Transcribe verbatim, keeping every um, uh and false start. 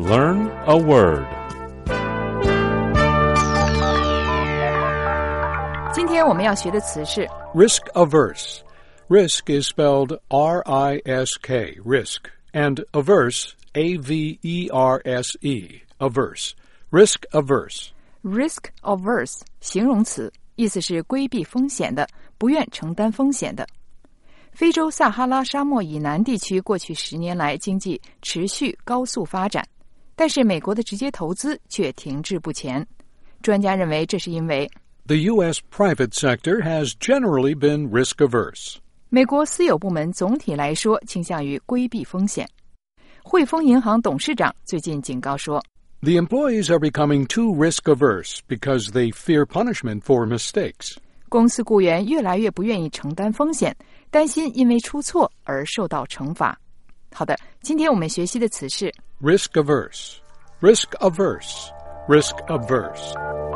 Learn a word. 今天我们要学的词是 risk-averse. Risk is spelled R I S K, risk, and averse, A V E R S E, averse. Risk-averse. risk-averse 形容词，意思是规避风险的，不愿承担风险的。非洲撒哈拉沙漠以南地区过去十年来经济持续高速发展，但是美国的直接投资却停滞不前。专家认为这是因为 The U S private sector has generally been risk-averse. 美国私有部门总体来说倾向于规避风险。汇丰银行董事长最近警告说 The employees are becoming too risk-averse because they fear punishment for mistakes. 公司雇员越来越不愿意承担风险，担心因为出错而受到惩罚。好的，今天我们学习的词是 Risk-averse. Risk-averse. Risk-averse.